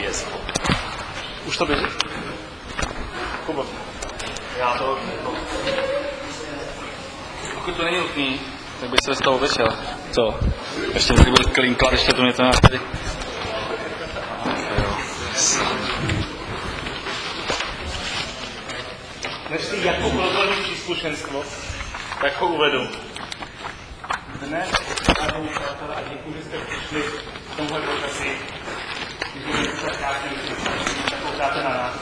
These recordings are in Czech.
Yes. Už to běží? Kubo. Já to... Pokud to není nutný, tak bych se z toho obešel. Co? Ještě si budu klinklat, ještě to mě to nějak tady... Než si jako provedení příslušenstvo, tak ho uvedu. Dnes, vážení přátelé, a děkuji, že jste přišli k tomuhle profesi. Děkuji, že jste koukáte na nás.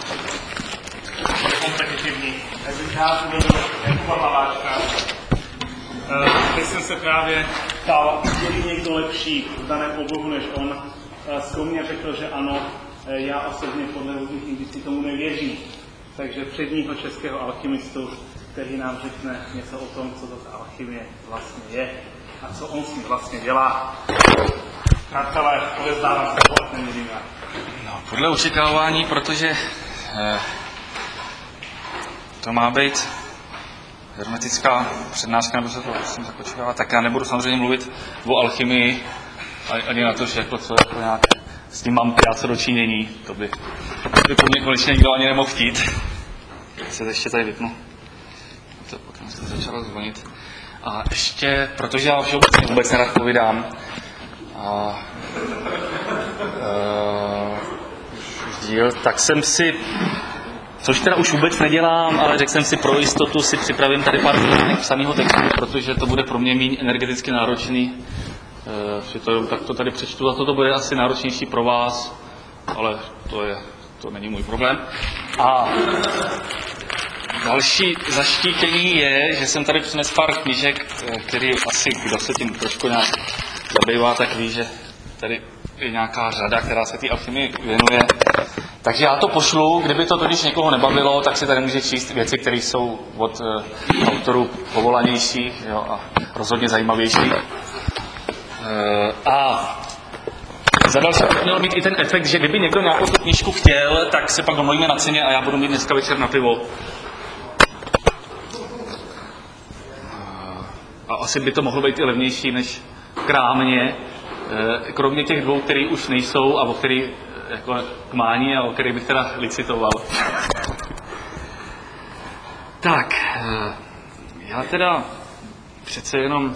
Je kompetitivní. Já bych rád uvedl Jakuba Hlaváčka. Teď jsem se právě ptal, je někdo lepší v daném oboru než on. Skromně řekl, že ano. Já osobně podle různých indicí tomu nevěřím. Takže předního českého alchymistu, který nám řekne něco o tom, co to ta alchymie vlastně je a co on s tím vlastně dělá. Přátelé, odevzdávám se to, neměřím já. No, podle očekávání, protože to má být hermetická přednáška, nebo se to vlastně tak očekává, tak já nebudu samozřejmě mluvit o alchymii, ani na to, že jako co jako nějak s tím mám krátce dočinění. To by po mně konečně nikdo ani nemohl chtít. Tak se ještě tady vypnu. To potom jste začalo zvonit. A ještě, protože já všeobecně vůbec nerad povídám, tak jsem si, což teda už vůbec nedělám, ale řekl jsem si pro jistotu, si připravím tady pár psaného textu, protože to bude pro mě méně energeticky náročný. Tak to tady přečtu, a to bude asi náročnější pro vás, ale to není můj problém. A další zaštítění je, že jsem tady přinesl pár knížek, který asi, kdo se tím trošku nějak zabývá, tak ví, že tady je nějaká řada, která se té alchymii věnuje. Takže já to pošlu, kdyby to totiž někoho nebavilo, tak si tady může číst věci, které jsou od autorů povolanějších, jo, a rozhodně zajímavější. A za další to mělo mít i ten efekt, že kdyby někdo nějakou tu knížku chtěl, tak se pak domluvíme na ceně a já budu mít dneska večer na pivo. A asi by to mohlo být i levnější než v krámě, kromě těch dvou, který už nejsou a o který jako kmání a o který bych teda licitoval. Tak, já teda přece jenom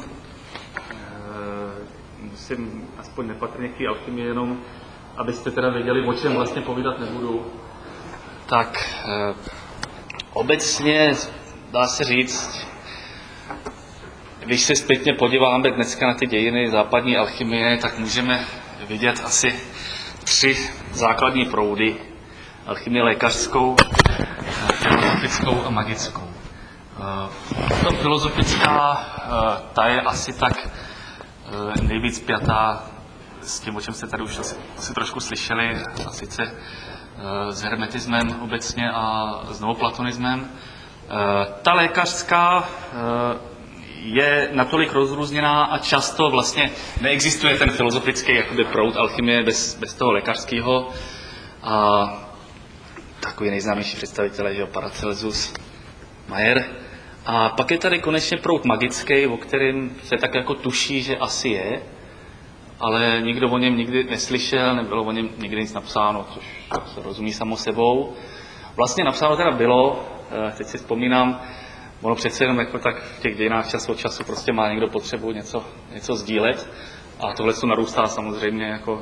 musím aspoň nepatrně k té alchymii, jenom abyste teda věděli, o čem vlastně povídat nebudu. Tak obecně dá se říct, když se zpětně podíváme dneska na ty dějiny západní alchymie, tak můžeme vidět asi 3 základní proudy. Alchymii lékařskou, filozofickou a magickou. Ta filozofická, ta je asi tak nejvíc pjatá s tím, o čem jste tady už asi trošku slyšeli, a sice s hermetismem obecně a s novoplatonismem. Ta lékařská je natolik rozrůzněná a často vlastně neexistuje ten filozofický jakoby proud alchymie bez toho lékařského. A takový nejznámější představitelé, že Paracelsus, Mayer. A pak je tady konečně proud magický, o kterém se tak jako tuší, že asi je, ale nikdo o něm nikdy neslyšel, nebylo o něm nikdy nic napsáno, což se rozumí samo sebou. Vlastně napsáno teda bylo, teď si vzpomínám, ono přece jenom jako tak v těch dějinách čas od času prostě má někdo potřebu něco sdílet a tohle to narůstá samozřejmě jako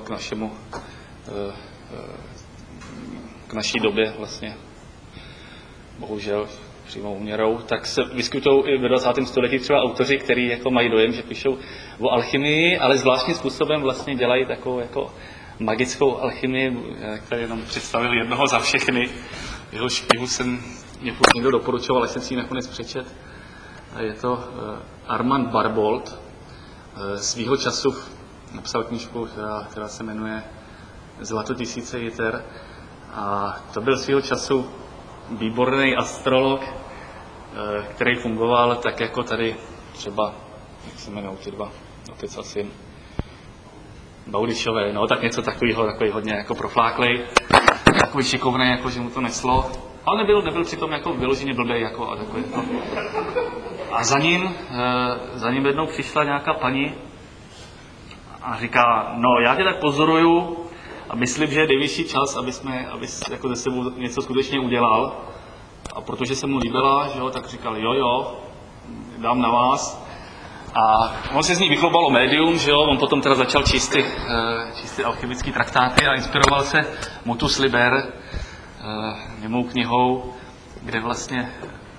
k naší době vlastně, bohužel přímou úměrou, tak se vyskytují i ve 20. století třeba autoři, kteří jako mají dojem, že píšou o alchymii, ale zvláštním způsobem vlastně dělají takovou jako magickou alchymii, který jenom představil jednoho za všechny. Jeho špihu jsem někdo doporučoval, až jsem si ji nakonec přečet. A je to Armand Barbauld. Svýho času napsal knížku, která se jmenuje Zlato tisíce jiter. A to byl svýho času výborný astrolog, který fungoval tak jako tady třeba, jak se jmenují ty dva, otec a syn, Baudišové, no tak něco takového, takový hodně jako profláklej, takový šikovný, jako že mu to neslo, ale nebyl přitom jako vyloženě blbej, jako a takový. No. A za ním jednou přišla nějaká paní a říká, no já tě tak pozoruju A myslím, že je nejvyšší čas, aby jako ze sebou něco skutečně udělal. A protože se mu líbila, že jo, tak říkal, jo, dám na vás. A on se z ní vychlubalo médium, že jo, on potom teda začal číst ty alchemické traktáty a inspiroval se Mutus Liber, mimo knihou, kde vlastně,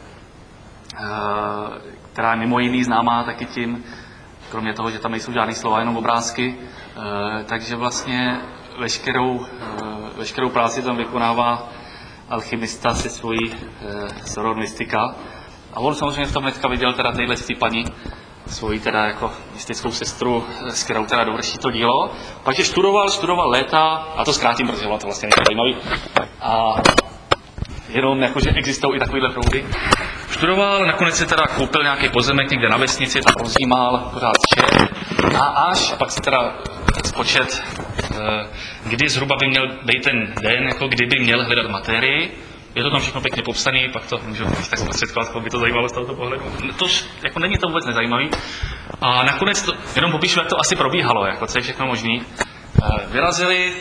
která je mimo jiný známá taky tím, kromě toho, že tam nejsou žádný slova, jenom obrázky, takže vlastně veškerou práci tam vykonává alchymista se svojí Soror Mystica. A on samozřejmě v tom hnedka viděl teda téhle paní, svoji teda jako mystickou sestru, s kterou teda dovrší to dílo. Pak je študoval léta, a to zkrátím, protože to vlastně není zajímavý. A jenom jakože existují i takovýhle proudy. Študoval, nakonec si teda koupil nějaký pozemek někde na vesnici, tam rozjímal, pořád čet. A pak si teda spočet, kdy zhruba by měl být ten den, jako kdyby měl hledat materii. Je to tam všechno pěkně popsané, pak to můžu tak zprostředkovat, koho by to zajímalo z tohoto pohledu. To jako není to vůbec nezajímavý. A nakonec to, jenom popíšu, jak to asi probíhalo, jako co je všechno možný. Vyrazili,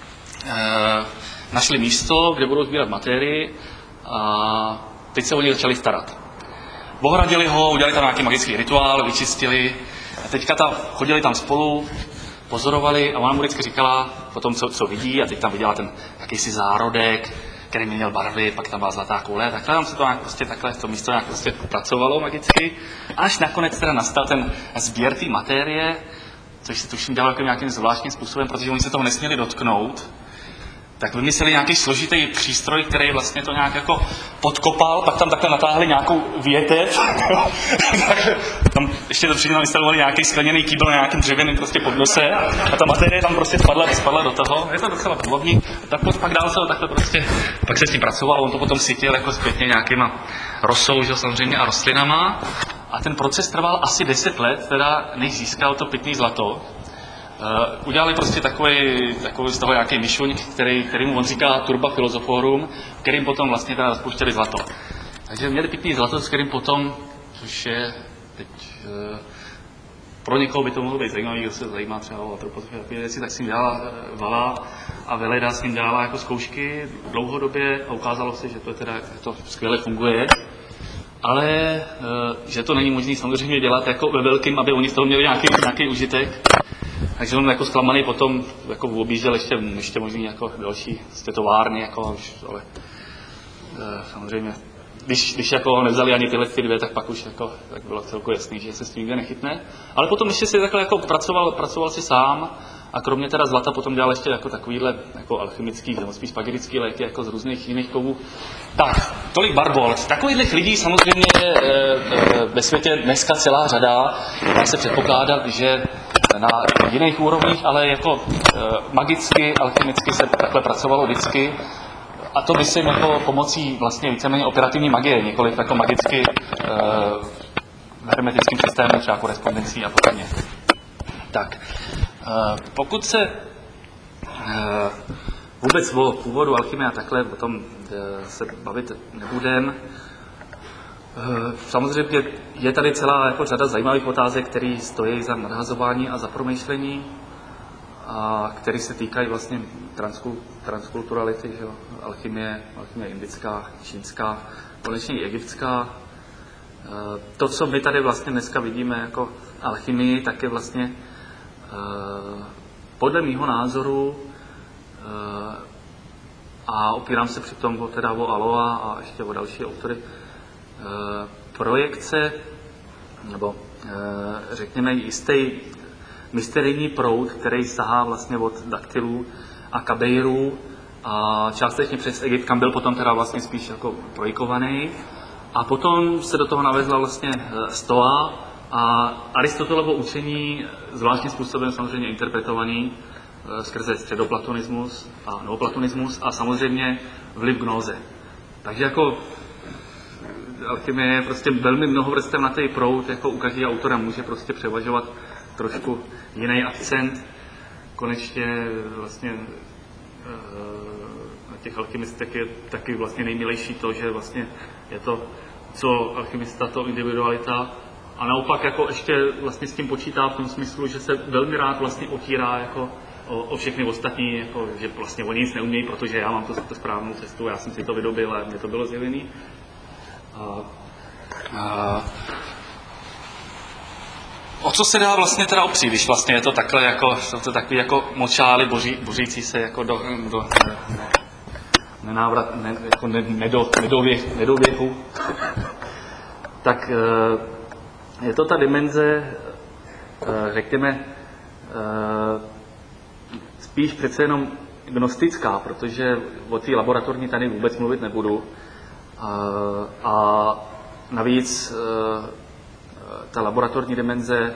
našli místo, kde budou sbírat materii a teď se o něj začali starat. Ohradili ho, udělali tam nějaký magický rituál, vyčistili a teďka chodili tam spolu, pozorovali a ona mu vždycky říkala po tom, co vidí, a teď tam viděla ten jakýsi zárodek, který měl barvy, pak tam byla zlatá koule, takhle tam se to nějak prostě takhle to místo nějak prostě pracovalo magicky, až nakonec teda nastal ten sběr té materie, což se tuším dělalo nějakým zvláštním způsobem, protože oni se toho nesměli dotknout. Tak vymysleli nějaký složitý přístroj, který vlastně to nějak jako podkopal, pak tam takhle natáhli nějakou větev. Tam ještě dopředu nainstalovali nějaký skleněný kýbl na nějakým dřevěným prostě podnose a ta materie tam prostě spadla do toho. Je to docela původní. Tak pak dál se to takhle prostě, pak se s tím pracoval, on to potom sytil jako zpětně nějakýma rosou, že samozřejmě, a rostlinama. A ten proces trval asi 10 let, teda než získal to pitný zlato. Udělali prostě takový z toho nějaký myšuň, kterýmu on říká Turba Philosophorum, kterým potom vlastně teda rozpouštěli zlato. Takže měli pitný zlato, s kterým potom, což je teď pro někoho by to mohlo být zajímavý, kdo se zajímá třeba o antropozofii, takové věci, tak s ním dělala Vala a Veleda s ním dělala jako zkoušky dlouhodobě a ukázalo se, že to skvěle funguje. Ale že to není možné samozřejmě dělat jako ve velkým, aby oni z toho měli nějaký užitek. Takže on jako zklamaný potom jako objížděl ještě možný jako další továrny, jako, ale samozřejmě, když jako nevzali ani tyhle dvě, tak pak už jako, tak bylo celku jasný, že se s tím nikde nechytne. Ale potom ještě si takhle jako pracoval si sám a kromě teda zlata potom dělal ještě jako takovýhle jako alchemický, nebo spíš spagetický léky jako z různých jiných kovů. Tak, tolik barbol. Takových lidí samozřejmě ve světě dneska celá řada. Dá se předpokládat, že na jiných úrovních, ale jako magicky, alchemicky se takhle pracovalo vždycky. A to myslím jako pomocí vlastně víceméně operativní magie, nikoliv jako magicky hermetickým systémem, třeba korespondencí a podobně. Tak, pokud se vůbec o původu alchymie a takhle o tom se bavit nebudem, samozřejmě je tady celá jako řada zajímavých otázek, které stojí za nadhazování a za promýšlení a které se týkají vlastně transkulturality, že jo? Alchymie indická, čínská, konečně i egyptská. To, co my tady vlastně dneska vidíme jako alchymii, tak je vlastně podle mýho názoru a opírám se přitom teda o Aloa a ještě o další autory, projekce, nebo řekněme jistý mysterijní proud, který sahá vlastně od daktylů a kabejrů a částečně přes Egypt, kam byl potom teda vlastně spíš jako projikovaný. A potom se do toho navezla vlastně Stoa a Aristotelovo učení zvláštním způsobem samozřejmě interpretovaný skrze středoplatonismus a novoplatonismus a samozřejmě vliv gnóze. Takže jako alchymie je prostě velmi mnohovrstevnatý proud, jako u každého autora může prostě převažovat trošku jiný akcent. Konečně vlastně na těch alchymistech je taky vlastně nejmilejší to, že vlastně je to, co alchymista, to individualita. A naopak jako ještě vlastně s tím počítá v tom smyslu, že se velmi rád vlastně otírá jako o všechny ostatní, jako, že vlastně oni nic neumějí, protože já mám tu správnou cestu, já jsem si to vydobil a mně to bylo zjevený. O co se dá vlastně teda opřít, když vlastně je to takhle jako, jsou to takový jako močály bořící se jako do nedověku. Tak je to ta dimenze, řekněme, spíš přece jenom gnostická, protože o té laboratorní tady vůbec mluvit nebudu. A navíc ta laboratorní dimenze,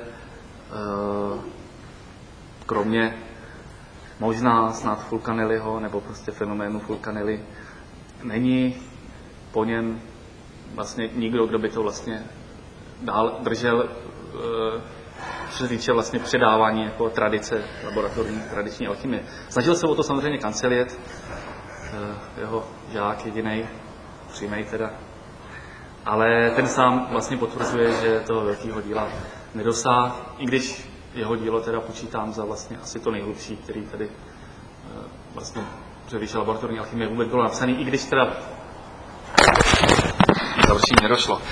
kromě možná snad Fulcanelliho nebo prostě fenoménu Fulcanelli, není po něm vlastně nikdo, kdo by to vlastně dál držel, co se týče vlastně předávání jako tradice laboratorní, tradiční alchymie. Snažil se o to samozřejmě Cancelliet, jeho žák jedinej, přímej teda, ale ten sám vlastně potvrzuje, že toho velkého díla nedosáhl, i když jeho dílo teda počítám za vlastně asi to nejhlubší, který tady vlastně převýše laboratorní alchymie vůbec bylo napsaný, i když teda završení nedošlo.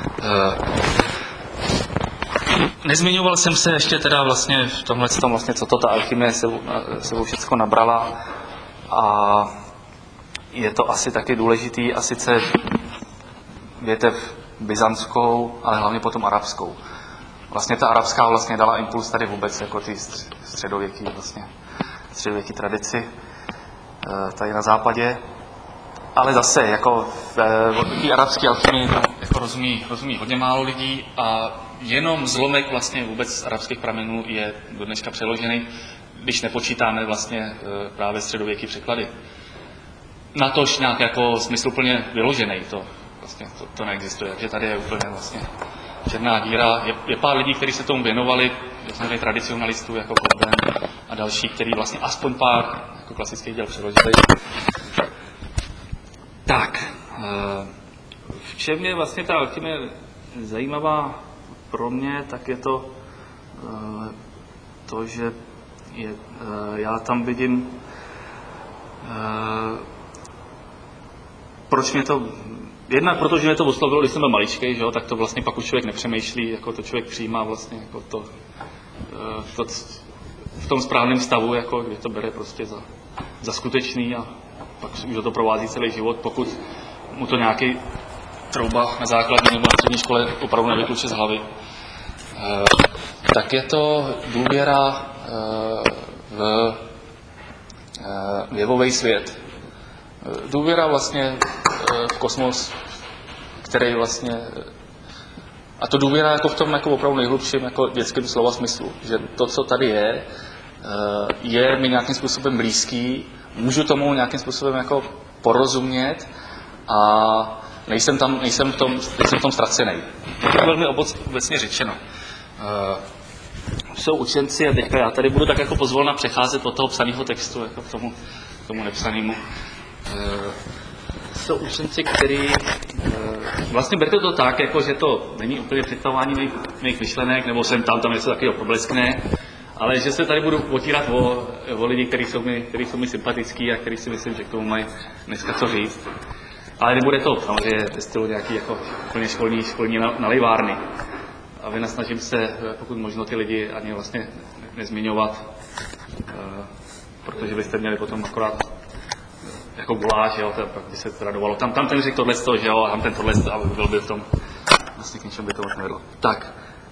Nezmiňoval jsem se ještě teda vlastně v tomhle tom vlastně, co to ta alchymie sebou všecko nabrala, a je to asi taky důležitý, a sice větev byzantskou, ale hlavně potom arabskou. Vlastně ta arabská vlastně dala impuls tady vůbec jako ty středověký tradici tady na západě. Ale zase, jako v té arabské alchymii jako rozumí hodně málo lidí a jenom zlomek vlastně vůbec arabských pramenů je do dneška přeložený, když nepočítáme vlastně právě středověký překlady. Natož nějak jako smysluplně vyložený, to neexistuje, takže tady je úplně vlastně černá díra. Je pár lidí, kteří se tomu věnovali, samozřejmě tradicionalistů jako Coben a další, kteří vlastně aspoň pár jako klasických děl přeložili. Tak, v čem je vlastně ta alchymie zajímavá pro mě, tak je to, že já tam vidím, proč mě to, jednak protože mě to oslovilo, když jsem byl maličkej, že jo, tak to vlastně pak už člověk nepřemýšlí, jako to člověk přijímá vlastně jako to v tom správném stavu, jako kdy to bere prostě za skutečný a pak už to provází celý život, pokud mu to nějaký trouba na základní nebo na střední škole opravdu nevykluče z hlavy. Tak je to důvěra v jevový svět. Důvěra vlastně v kosmos, který vlastně, a to důvěra jako v tom jako opravdu nejhlubším jako dětském slova smyslu, že to, co tady je mi nějakým způsobem blízký, můžu tomu nějakým způsobem jako porozumět a nejsem v tom ztracený. To je velmi obecně řečeno. Jsou učenci, a teďka já tady budu tak jako pozvolna přecházet od toho psaného textu jako k tomu nepsanému. Jsou učenci, který vlastně berte to tak, jako že to není úplně představování mých myšlenek, nebo jsem tam něco takového probleskne, ale že se tady budu otírat o lidi, kteří jsou mi sympatický a kteří si myslím, že k tomu mají dneska co říct. Ale nebude to samozřejmě ve stylu nějaký jako úplně školní nalejvárny. A vynasnažím se, pokud možno, ty lidi ani vlastně nezmiňovat, protože byste měli potom akorát jako guláš, jo, pak by se to radovalo. Tam ten řekl tohle, že jo, a tam ten tohle, a byl by v tom, vlastně k ničemu by to nevedlo. Tak,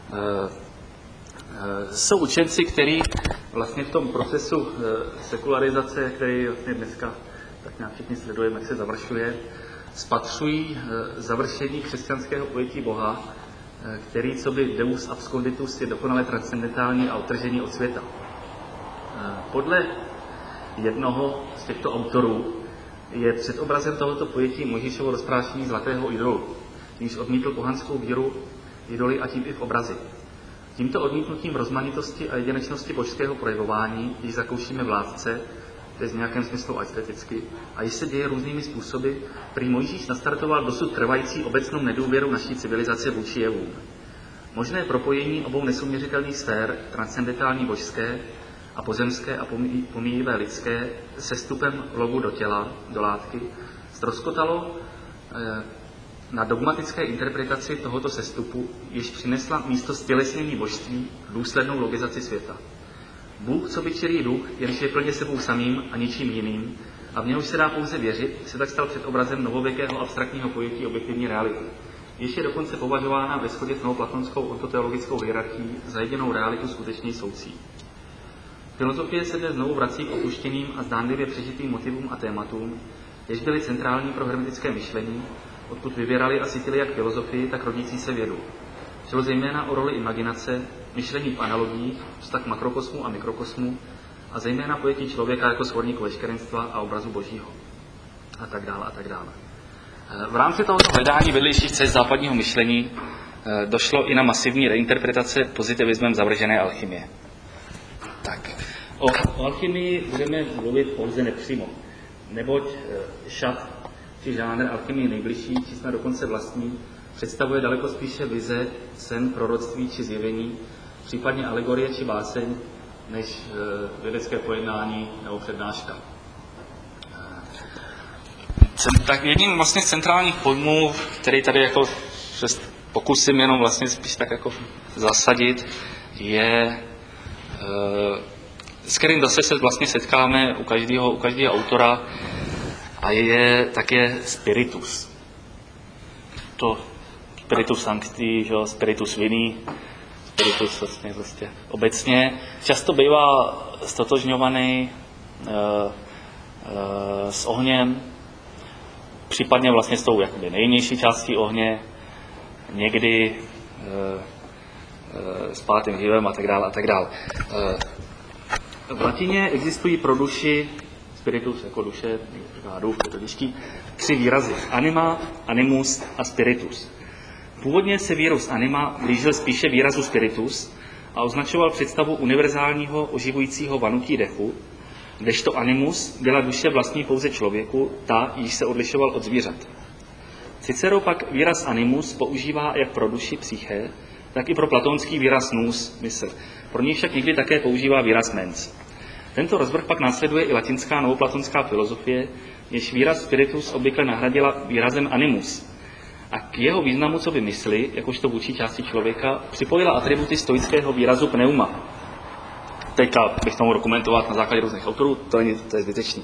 jsou učenci, kteří vlastně v tom procesu sekularizace, který vlastně dneska tak nějak všichni sledujeme, jak se završuje, spatřují završení křesťanského pojetí Boha, který co by Deus absconditus je dokonale transcendentální a odtržení od světa. Podle jednoho z těchto autorů je předobrazem tohoto pojetí Mojžíšovo rozprášení zlatého idolu, níž odmítl pohanskou víru, idoly a tím i v obrazy. Tímto odmítnutím rozmanitosti a jedinečnosti božského projevování již zakoušíme vládce, to je v nějakém smyslu esteticky, a již se děje různými způsoby, prý Mojžíš nastartoval dosud trvající obecnou nedůvěru naší civilizace vůči jevům. Možné propojení obou nesouměřitelných sfér, transcendentální božské a pozemské a pomíjivé lidské sestupem logu do těla, do látky, ztroskotalo na dogmatické interpretaci tohoto sestupu, jež přinesla místo stělesnění božství důslednou logizaci světa. Bůh, co by čirý duch, jenž je plně sebou samým a ničím jiným, a v něhož se dá pouze věřit, se tak stal předobrazem novověkého abstraktního pojetí objektivní reality. Jež je dokonce považována ve shodě s novoplatonskou ontoteologickou hierarchií za jedinou realitu skutečně soucí. Filozofie se dnes znovu vrací k opuštěným a zdánlivě přežitým motivům a tématům, jež byly centrální pro hermetické myšlení, odkud vybírali a cítili jak filozofii, tak rodící se vědu. Šlo zejména o roli imaginace, myšlení v analogiích, vztah makrokosmu a mikrokosmu a zejména pojetí člověka jako svorníku veškerenstva a obrazu božího. A tak dále, a tak dále. V rámci tohoto hledání vedlejších cest západního myšlení došlo i na masivní reinterpretace pozitivismem zavržené alchymie. Tak, o alchymii budeme mluvit pouze nepřímo, neboť šat či žánr alchymii nejbližší, či jsme dokonce vlastní, představuje daleko spíše vize, sen, proroctví či zjevení, případně alegorie či báseň, než vědecké pojednání nebo přednáška. Tak jedním vlastně z centrálních pojmů, který tady jako pokusím jenom vlastně spíš tak jako zasadit, je, s kterým zase se vlastně setkáme u každého autora, a je také spiritus. To spiritus sancti, že, spiritus vini, spiritus vlastně obecně. Často bývá stotožňovaný s ohněm, případně vlastně s tou jakoby nejjemnější částí ohně, někdy s pátým živem a tak dále a tak dále. V latině existují pro duši, spiritus jako duše, duch, je to těžký, 3 výrazy. Anima, animus a spiritus. Původně se výraz anima blížil spíše výrazu spiritus a označoval představu univerzálního oživujícího vanutí dechu, kdežto animus byla duše vlastní pouze člověku, ta, již se odlišoval od zvířat. Cicero pak výraz animus používá jak pro duši psyché, tak i pro platonský výraz nous, mysl. Pro něj však někdy také používá výraz mens. Tento rozvrh pak následuje i latinská novoplatonská filozofie, jež výraz spiritus obvykle nahradila výrazem animus. A k jeho významu co by mysli, jakožto vůči části člověka, připojila atributy stoického výrazu pneuma. Teďka bych to mohl dokumentovat na základě různých autorů, to je zbytečný.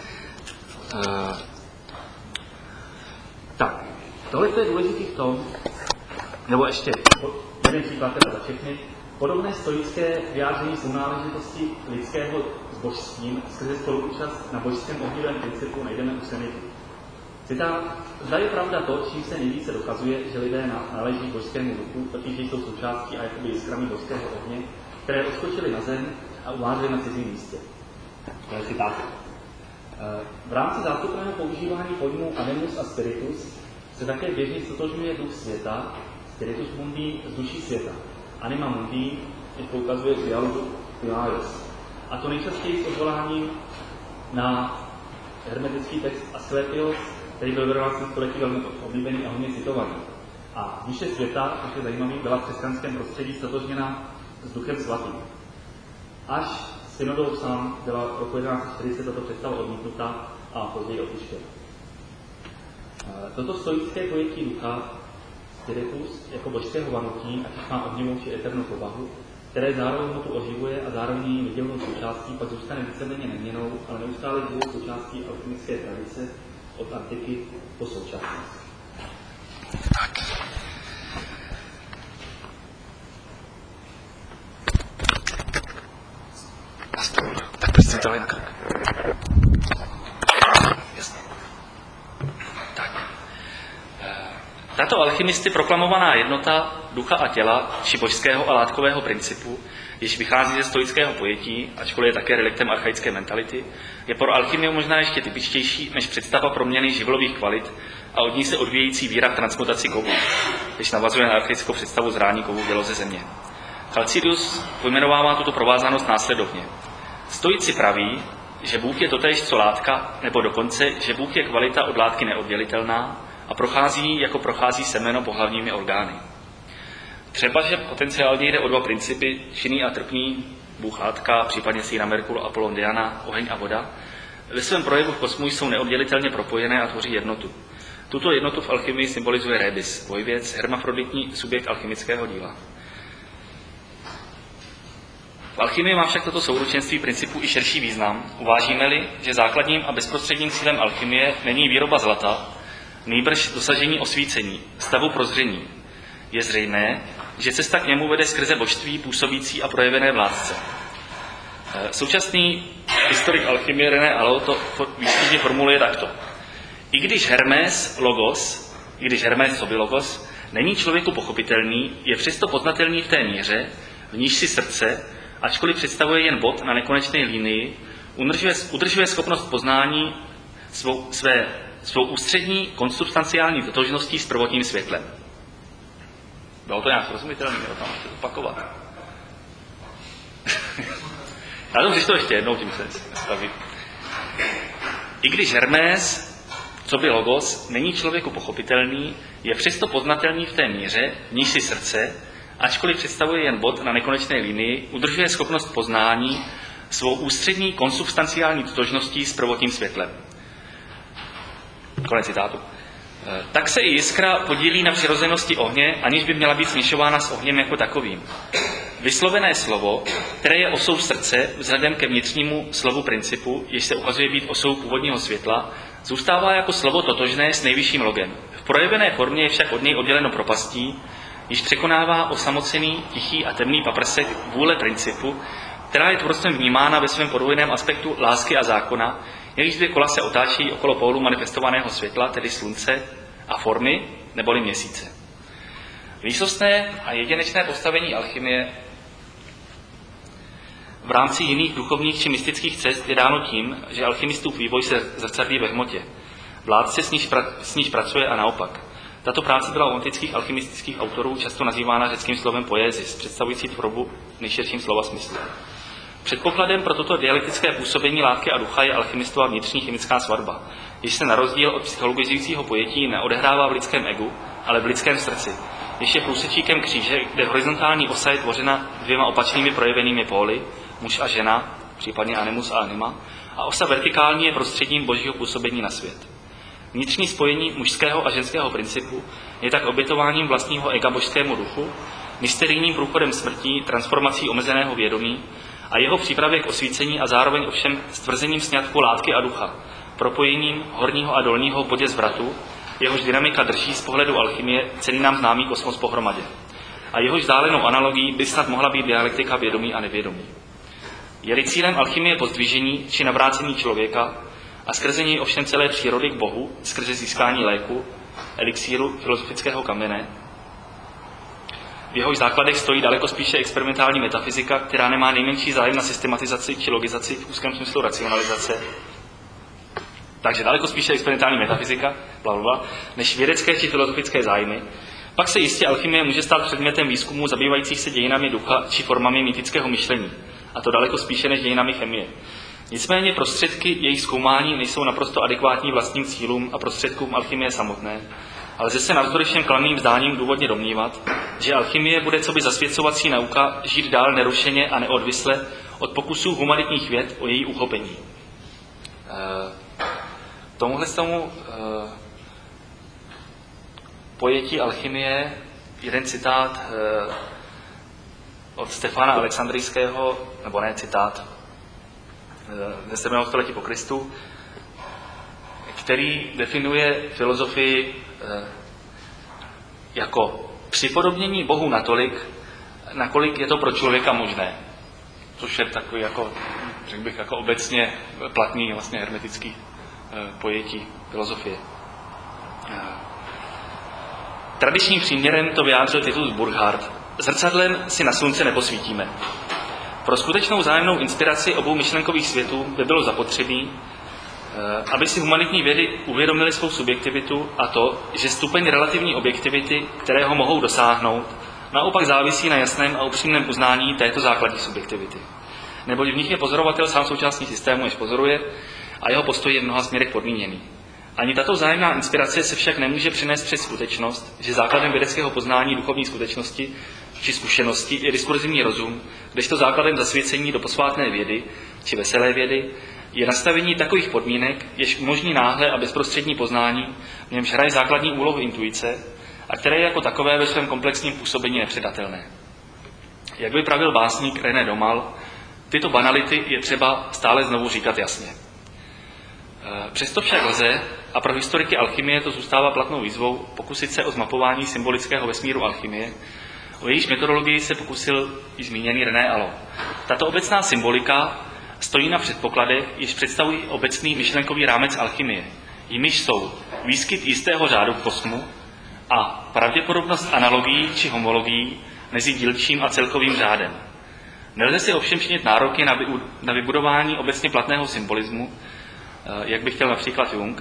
Tak, tohle je důležitý v tom, nebo ještě jeden příklad teda za všechny, podobné stoické vyjádření sounáležitosti lidského s božstvím skrze spoluúčast na božském ohnivém principu najdeme u Seneky. Citát: zda je pravda to, čím se nejvíce dokazuje, že lidé náleží božskému duchu, totiž že jsou součástí a jakoby jiskrami božského ohně, které odskočily na zem a umázly na cizím místě. To je citát. V rámci zástupného používání pojmů animus a spiritus se také běžně stotožňuje duch světa, spiritus mundi, z duší světa. Anima mundi poukazuje k dialogu Pilaris. A to nejčastěji s odvoláním na hermetický text Asclepios, který byl v 11. století velmi oblíbený a hodně citovaný. A duše světa, což je zajímavý, byla v křesťanském prostředí stotožněna s duchem svatým. Až synodou sám byla v roku 1140 tato představa odmítnuta a později opuštěna. Toto stoické pojetí ducha, spiritus, jako božského vanutí, ať má ohnivou či eternou povahu, které zároveň ho tu oživuje a zároveň její nedělnou součástí, pak zůstane víceméně neměnou, ale neustále živou součástí alchemické tradice od antiky po současnost. Tak. Tak prostě to je na krk. Jasně. Tak. Tato alchymisty proklamovaná jednota ducha a těla, či božského a látkového principu, jež vychází ze stoického pojetí, ačkoliv je také reliktem archaické mentality, je pro alchymii možná ještě typičtější než představa proměny živlových kvalit a od ní se odvíjející víra v transmutaci kovů, když navazuje na archaickou představu zrání kovů v děloze země. Chalcidius pojmenovává tuto provázanost následovně. Stoici praví, že Bůh je totéž co látka, nebo dokonce, že Bůh je kvalita od látky neoddělitelná a prochází, jako prochází semeno pohlavními orgány. Třeba, že potenciálně jde o dva principy, činný a trpný, Bůh látka, případně Síra Merkur, Apollon, Diana, oheň a voda, ve svém projevu v kosmu jsou neoddělitelně propojené a tvoří jednotu. Tuto jednotu v alchymii symbolizuje rebis, dvojvěc, hermafroditní subjekt alchymického díla. V alchymii má však toto souručenství principů i širší význam, uvážíme-li, že základním a bezprostředním cílem alchymie není výroba zlata, nýbrž dosažení osvícení, stavu prozření. Je zřejmé, že cesta k němu vede skrze božství působící a projevené v lásce. Současný historik alchymie René Allo to výstižně formuluje takto. I když Hermes coby logos, není člověku pochopitelný, je přesto poznatelný v té míře, v níž si srdce, ačkoliv představuje jen bod na nekonečné linii, udržuje schopnost poznání svou ústřední konsubstanciální totožností s prvotním světlem. Bylo to nějak srozumitelné, tam můžete opakovat. Já to přečtu ještě jednou, tím se staví. I když Hermes, coby logos, není člověku pochopitelný, je přesto poznatelný v té míře, v níž si srdce, ačkoliv představuje jen bod na nekonečné linii, udržuje schopnost poznání svou ústřední konsubstanciální totožností s prvotním světlem. Konec citátu. Tak se i jiskra podílí na přirozenosti ohně, aniž by měla být směšována s ohněm jako takovým. Vyslovené slovo, které je osou srdce vzhledem ke vnitřnímu slovu principu, jež se ukazuje být osou původního světla, zůstává jako slovo totožné s nejvyšším logem. V projevené formě je však od něj odděleno propastí, již překonává osamocený, tichý a temný paprsek vůle principu, která je tvorstvem vnímána ve svém podvojném aspektu lásky a zákona, jejíž dvě kola se otáčí okolo pólu manifestovaného světla, tedy slunce, a formy, neboli měsíce. Výsostné a jedinečné postavení alchymie v rámci jiných duchovních či mystických cest je dáno tím, že alchymistův vývoj se zrcadlí ve hmotě. Vládce s níž pracuje a naopak. Tato práce byla u antických alchymistických autorů často nazývána řeckým slovem poiesis, představující tvorbu v nejširším slova smyslu. Předpokladem pro toto dialektické působení látky a ducha je alchymistova vnitřní chemická svatba, jež se na rozdíl od psychologizujícího pojetí neodehrává v lidském egu, ale v lidském srdci, jež je průsečíkem kříže, kde horizontální osa je tvořena dvěma opačnými projevenými póly, muž a žena, případně animus a anima, a osa vertikální je prostředním božího působení na svět. Vnitřní spojení mužského a ženského principu je tak obětováním vlastního ega božskému duchu, mysterijním průchodem smrtí, transformací omezeného vědomí a jeho přípravě k osvícení a zároveň ovšem stvrzením sňatku látky a ducha, propojením horního a dolního v bodě zvratu, jehož dynamika drží z pohledu alchymie celý nám známý kosmos pohromadě. A jehož vzdálenou analogií by snad mohla být dialektika vědomí a nevědomí. Je-li cílem alchymie pozdvižení či navrácení člověka a skrze něj ovšem celé přírody k Bohu, skrze získání léku, elixíru filozofického kamene, v jehož základech stojí daleko spíše experimentální metafyzika, která nemá nejmenší zájem na systematizaci či logizaci v úzkém smyslu racionalizace. Takže daleko spíše experimentální metafyzika, blablabla, než vědecké či filozofické zájmy. Pak se jistě alchymie může stát předmětem výzkumů zabývajících se dějinami ducha či formami mýtického myšlení, a to daleko spíše než dějinami chemie. Nicméně prostředky jejich zkoumání nejsou naprosto adekvátní vlastním cílům a prostředkům alchymie samotné, ale lze se navzdory všem klamným zdáním důvodně domnívat, že alchymie bude coby zasvěcovací nauka žít dál nerušeně a neodvisle od pokusů humanitních věd o její uchopení. Tomuhle pojetí alchymie jeden citát od Stefana Alexandrijského, nebo ne citát, ze 7. století po Kristu, který definuje filozofii jako připodobnění Bohu natolik, nakolik je to pro člověka možné. Což je takový, jako, řekl bych, jako obecně platný vlastně hermetický pojetí filozofie. Tradičním příměrem to vyjádřil Titus Burckhardt. Zrcadlem si na slunce neposvítíme. Pro skutečnou vzájemnou inspiraci obou myšlenkových světů by bylo zapotřebí, aby si humanitní vědy uvědomili svou subjektivitu a to, že stupeň relativní objektivity, kterého mohou dosáhnout, naopak závisí na jasném a upřímném uznání této základní subjektivity. Neboť v nich je pozorovatel sám součástí systému, jež pozoruje, a jeho postoj je v mnoha směrech podmíněný. Ani tato vzájemná inspirace se však nemůže přenést přes skutečnost, že základem vědeckého poznání duchovní skutečnosti či zkušenosti je diskurzivní rozum, kdežto základem zasvěcení do posvátné vědy či veselé vědy je nastavení takových podmínek, jež umožní náhle a bezprostřední poznání, v němž hraje základní úlohu intuice a které je jako takové ve svém komplexním působení nepředatelné. Jak by pravil básník René Domal, tyto banality je třeba stále znovu říkat jasně. Přesto však lze, a pro historiky alchymie to zůstává platnou výzvou, pokusit se o zmapování symbolického vesmíru alchymie. O jejíž metodologii se pokusil i zmíněný René Allo. Tato obecná symbolika stojí na předpokladech, jež představují obecný myšlenkový rámec alchymie. Jimiž jsou výskyt jistého řádu v kosmu a pravděpodobnost analogií či homologií mezi dílčím a celkovým řádem. Nelze si ovšem činit nároky na vybudování obecně platného symbolismu, jak by chtěl například Jung.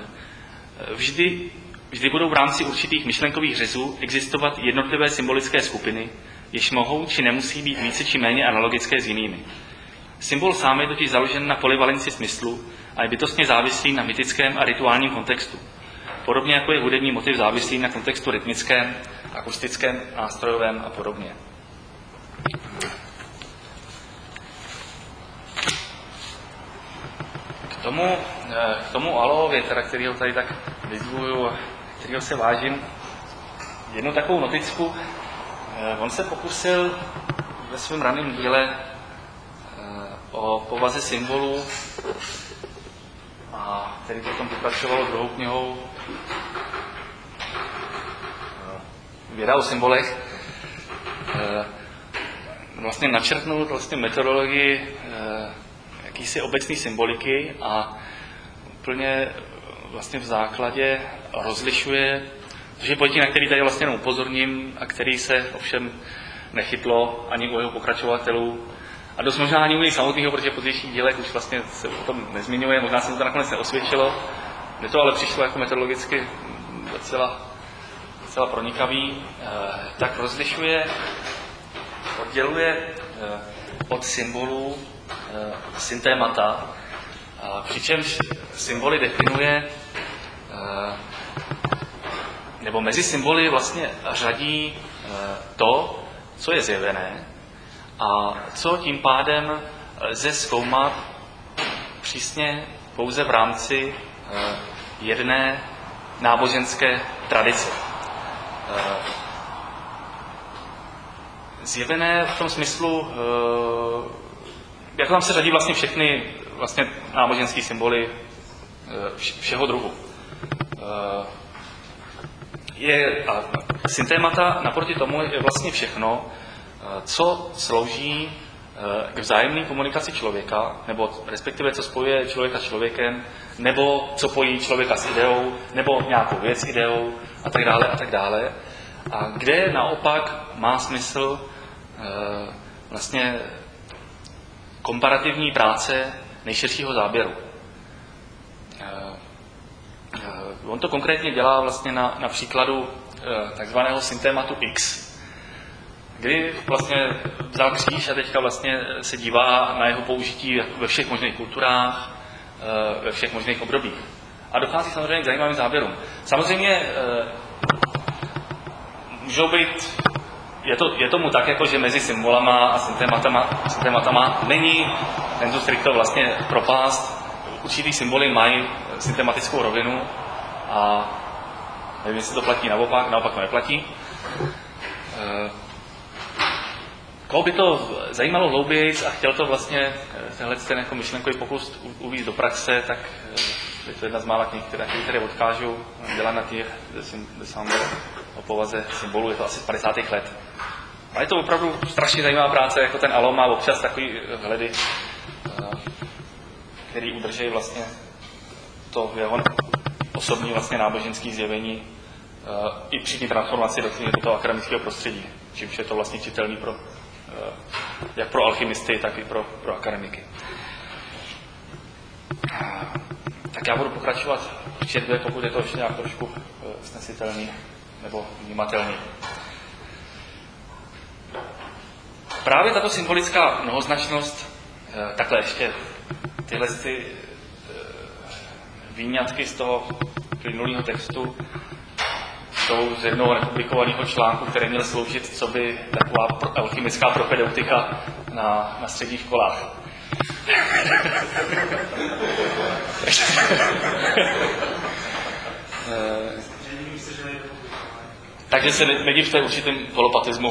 Vždy budou v rámci určitých myšlenkových řezů existovat jednotlivé symbolické skupiny, jež mohou či nemusí být více či méně analogické s jinými. Symbol sám je totiž založen na polivalenci smyslu a je bytostně závislý na mytickém a rituálním kontextu. Podobně jako je hudební motiv závislý na kontextu rytmickém, akustickém, nástrojovém a podobně. K tomu Allovi, kterýho tady tak vyzvuju, kterýho se vážím, jednu takovou noticku. On se pokusil ve svém raném díle o povaze symbolů, a který potom pokračovalo druhou knihou Věda o symbolech, vlastně načrtnul vlastně metodologii jakýsi obecné symboliky a úplně vlastně v základě rozlišuje, což je pojetí, na který tady vlastně upozorním a který se ovšem nechytlo ani u jeho pokračovatelů a dost možná ani u něj samotného, protože v pozdějších dílech už vlastně se o tom nezmiňuje, možná se mu to nakonec neosvědčilo. Mně to ale přišlo jako metodologicky docela pronikavý, tak rozlišuje, odděluje od symbolů syntémata, přičemž symboly definuje, nebo mezi symboly vlastně řadí to, co je zjevené a co tím pádem lze zkoumat přísně pouze v rámci jedné náboženské tradice. Zjevené v tom smyslu, jako tam se řadí vlastně všechny vlastně náboženské symboly všeho druhu. Syntémata naproti tomu je vlastně všechno, co slouží k vzájemné komunikaci člověka, nebo respektive co spojuje člověka s člověkem, nebo co pojí člověka s ideou, nebo nějakou věc s ideou, a tak dále, a tak dále. A kde naopak má smysl vlastně komparativní práce nejširšího záběru. On to konkrétně dělá vlastně na příkladu takzvaného syntématu X, kdy vlastně vzal kříž a teďka vlastně se dívá na jeho použití ve všech možných kulturách, ve všech možných obdobích. A dochází samozřejmě k zajímavým záběrům. Samozřejmě můžou být, je tomu tak, jako že mezi symbolama a syntématama není tento stricto vlastně propást. Určitý symboly mají syntematickou rovinu a nevím, jestli to platí naopak to neplatí. Koho by to zajímalo hlouběji a chtěl to vlastně ten jako myšlenkový pokus uvést do praxe, tak je to jedna z mála knih, které odkážu. Dělám na těch o povaze symbolů, je to asi z 50. let. A je to opravdu strašně zajímavá práce, jako ten Allo má občas takový vhledy, který udrží vlastně to jeho osobní vlastně náboženské zjevení i při té transformaci do toho akademického prostředí, čímž je to vlastně čitelný jak pro alchymisty, tak i pro akademiky. Tak já budu pokračovat v četbě, pokud je to ještě nějak trošku snesitelný nebo vnímatelný. Právě tato symbolická mnohoznačnost, takhle ještě tyhle výňatky z toho plynulého textu jsou z jednoho nepublikovaného článku, který měl sloužit co by taková alchymická propedeutika na středních školách. Takže se nedivte určitým holopatismu.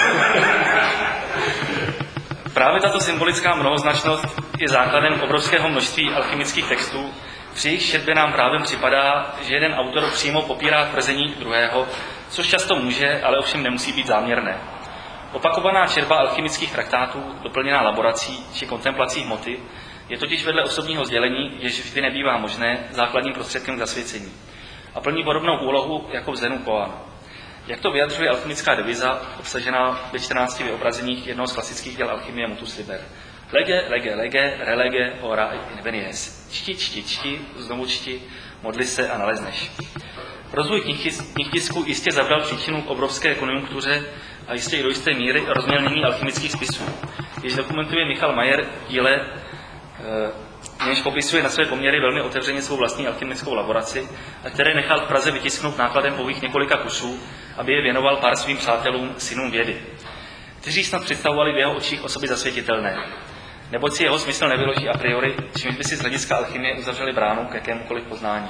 Právě tato symbolická mnohoznačnost je základem obrovského množství alchymických textů, při jejich četbě nám právě připadá, že jeden autor přímo popírá tvrzení druhého, což často může, ale ovšem nemusí být záměrné. Opakovaná četba alchymických traktátů, doplněná laborací či kontemplací hmoty, je totiž vedle osobního sdělení, jež vždy nebývá možné, základním prostředkem k zasvěcení. A plní podobnou úlohu jako v Zenu Koan. Jak to vyjadřuje alchymická deviza, obsažená ve 14 vyobrazeních jednoho z klasických děl alchymie Motus Liber. Lege, lege, lege, relege, ora invenies. Čti, znovu čti, modli se a nalezneš. Rozvoj knihtisku jistě zabral příčinu k obrovské konjunktuře a jistě i do jisté míry rozmělnění alchymických spisů, jež dokumentuje Michal Mayer v díle, něž popisuje na své poměry velmi otevřeně svou vlastní alchymickou laboraci, a které nechal v Praze vytisknout nákladem pouhých několika kusů, aby je věnoval pár svým přátelům, synům vědy, kteří snad představovali v jeho očích osoby zasvětitelné. Neboť si jeho smysl nevyloží a priori, čímž by si z hlediska alchymie uzavřeli bránu k jakémukoliv poznání.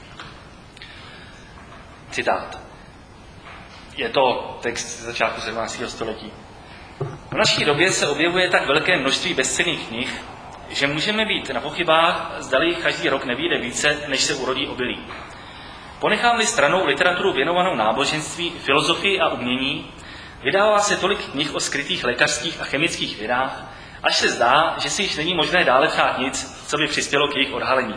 Citát. Je to text z začátku 17. století. V naší době se objevuje tak velké množství bezcenných knih, že můžeme být na pochybách, zdali každý rok nevyjde více, než se urodí obilí. Ponechám-li stranou literaturu věnovanou náboženství, filozofii a umění, vydává se tolik knih o skrytých lékařských a chemických vědách, až se zdá, že si již není možné dále přát nic, co by přispělo k jejich odhalení.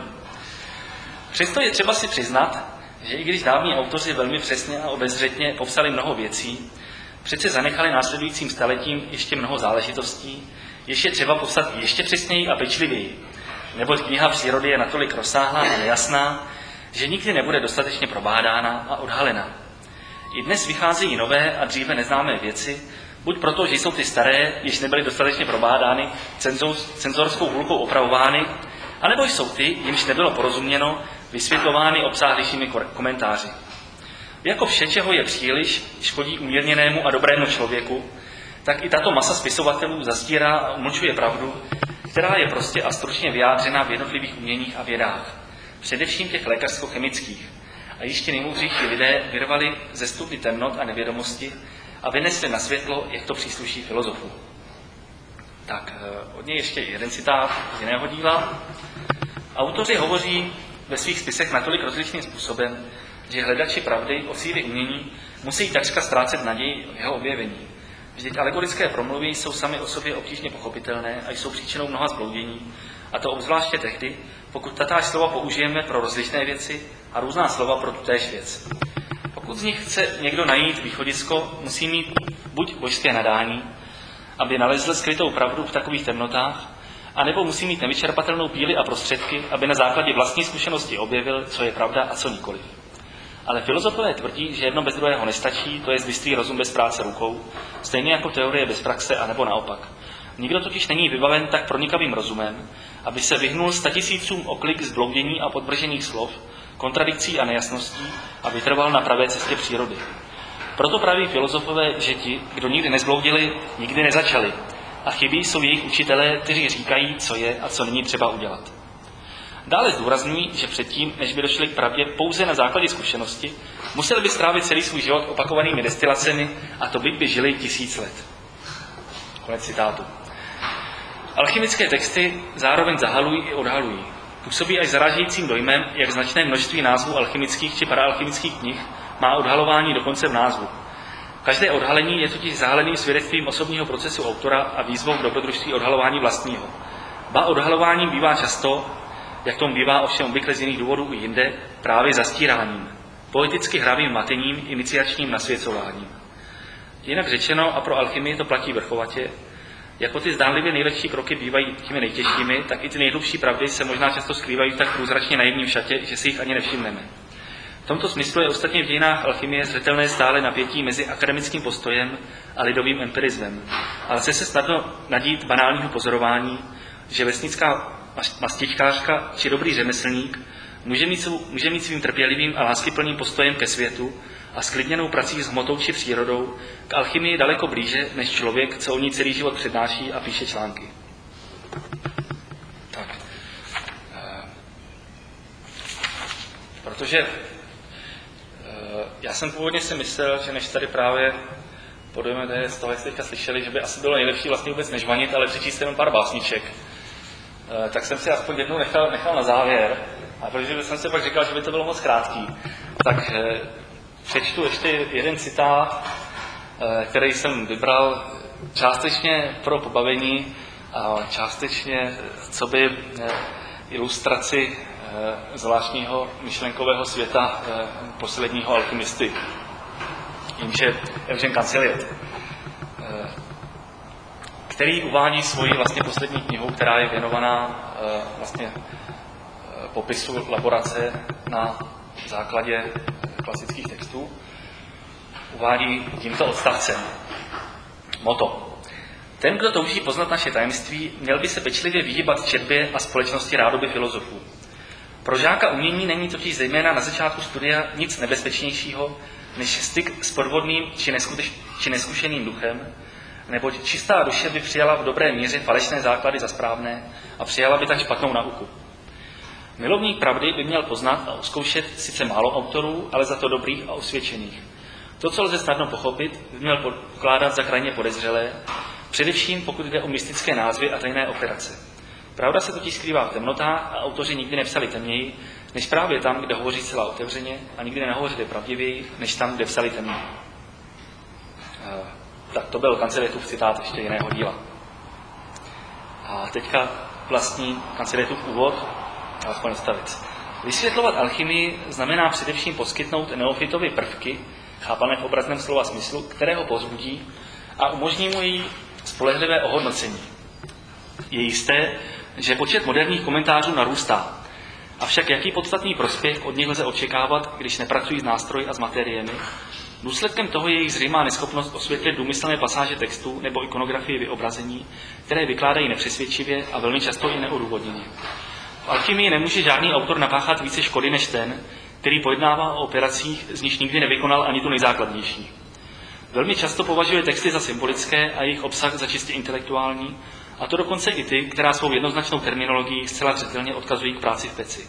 Přesto je třeba si přiznat, že i když dávní autoři velmi přesně a obezřetně popsali mnoho věcí, přece zanechali následujícím staletím ještě mnoho záležitostí, jež je třeba popsat ještě přesněji a pečlivěji, neboť kniha přírody je natolik rozsáhlá a nejasná, že nikdy nebude dostatečně probádána a odhalena. I dnes vycházejí nové a dříve neznámé věci, buď proto, že jsou ty staré, jež nebyly dostatečně probádány, cenzorskou hůlkou opravovány, anebo jsou ty, jimž nebylo porozuměno, vysvětlovány obsáhlejšími komentáři. Jako vše, čeho je příliš, škodí umírněnému a dobrému člověku, tak i tato masa spisovatelů zastírá a umlčuje pravdu, která je prostě a stručně vyjádřena v jednotlivých uměních a vědách, především těch lékařsko-chemických. A ještě nejmoudřejší lidé vyrvali ze studny temnot a nevědomosti a vynesli na světlo, jak to přísluší filozofu. Tak, od něj ještě jeden citát z jiného díla. Autoři hovoří ve svých spisech natolik rozličným způsobem, že hledači pravdy o síle umění musí takřka ztrácet naději v jeho objevení. Vždyť alegorické promluvy jsou sami o sobě obtížně pochopitelné a jsou příčinou mnoha zbloudění, a to obzvláště tehdy, pokud tatáž slova použijeme pro rozličné věci a různá slova pro tutéž věc. Pokud z nich chce někdo najít východisko, musí mít buď božské nadání, aby nalezl skrytou pravdu v takových temnotách, anebo musí mít nevyčerpatelnou píli a prostředky, aby na základě vlastní zkušenosti objevil, co je pravda a co nikoliv. Ale filozofové tvrdí, že jedno bez druhého nestačí, to je bystří rozum bez práce rukou, stejně jako teorie bez praxe, anebo naopak. Nikdo totiž není vybaven tak pronikavým rozumem, aby se vyhnul statisícům oklik zbloudění a podbržených slov, kontradikcí a nejasností a vytrval na pravé cestě přírody. Proto praví filozofové, že ti, kdo nikdy nezbloudili, nikdy nezačali. A chybí jsou jejich učitelé, kteří říkají, co je a co není třeba udělat. Dále zdůrazňují, že předtím, než by došli k pravdě pouze na základě zkušenosti, museli by strávit celý svůj život opakovanými destilacemi a to byť by žili 1000 let. Konec citátu. Alchymické texty zároveň zahalují i odhalují. Působí až zarážejícím dojmem, jak značné množství názvů alchymických či paraalchymických knih má odhalování dokonce v názvu. Každé odhalení je totiž zahaleným svědectvím osobního procesu autora a výzvou k dobrodružství odhalování vlastního. Ba odhalováním bývá často, jak tomu bývá ovšem obvykle z jiných důvodů i jinde, právě zastíráním, poeticky hravým matením, iniciačním nasvěcováním. Jinak řečeno, a pro alchymii to platí vrchovatě, jako ty zdánlivě nejlepší kroky bývají těmi nejtěžšími, tak i ty nejhlubší pravdy se možná často skrývají tak průzračně naivním šatě, že si jich ani nevšimneme. V tomto smyslu je ostatně v dějinách alchymie zřetelné stále napětí mezi akademickým postojem a lidovým empirismem, ale chce se snadno nadít banálního pozorování, že vesnická mastičkářka či dobrý řemeslník může mít svým trpělivým a láskyplným postojem ke světu a sklidněnou prací s hmotou či přírodou k alchymii daleko blíže než člověk, co o ní celý život přednáší a píše články. Tak. Protože já jsem původně si myslel, že než tady právě podujeme z toho, jak jste teďka slyšeli, že by asi bylo nejlepší vlastně vůbec nežvanit, ale přečíst jenom pár básniček. Tak jsem si aspoň jednou nechal na závěr, a protože jsem si pak říkal, že by to bylo moc krátký, tak přečtu ještě jeden citát, který jsem vybral částečně pro pobavení a částečně co by ilustraci zvláštního myšlenkového světa posledního alchymisty, jímž je Eugen Cancelliere, který uvádí svoji vlastně poslední knihu, která je věnovaná vlastně popisu laborace na základě klasických textů. Uvádí tímto odstavcem. Motto. Ten, kdo touží poznat naše tajemství, měl by se pečlivě vyhýbat četbě a společnosti rádoby filozofů. Pro žáka umění není totiž zejména na začátku studia nic nebezpečnějšího, než styk s podvodným či neskušeným duchem, neboť čistá duše by přijala v dobré míře falešné základy za správné a přijala by tak špatnou nauku. Milovník pravdy by měl poznat a odzkoušet sice málo autorů, ale za to dobrých a osvědčených. To, co lze snadno pochopit, by měl pokládat za krajně podezřelé, především pokud jde o mystické názvy a tajné operace. Pravda se totiž skrývá v temnotách a autoři nikdy nepsali temněji, než právě tam, kde hovoří celá otevřeně, a nikdy nehovořili pravdivěji, než tam, kde psali temněji. Tak to byl Cancellierův citát ještě jiného díla. A teďka vlastní Cancellierův úvod, alespoň odstavec. Vysvětlovat alchymii znamená především poskytnout neofitovi prvky, chápané v obrazném slova smyslu, které ho povzbudí a umožní mu její spolehlivé ohodnocení. Je jisté, že počet moderních komentářů narůstá, avšak jaký podstatný prospěch od nich lze očekávat, když nepracují s nástroji a s materiemi? Důsledkem toho je jejich zřejmá neschopnost osvětlit důmyslné pasáže textů nebo ikonografii vyobrazení, které vykládají nepřesvědčivě a velmi často i neodůvodněně. V alchymii nemůže žádný autor napáchat více škody než ten, který pojednává o operacích, z nichž nikdy nevykonal ani tu nejzákladnější. Velmi často považuje texty za symbolické a jejich obsah za čistě intelektuální, a to dokonce i ty, která svou jednoznačnou terminologií zcela zřetelně odkazují k práci v peci.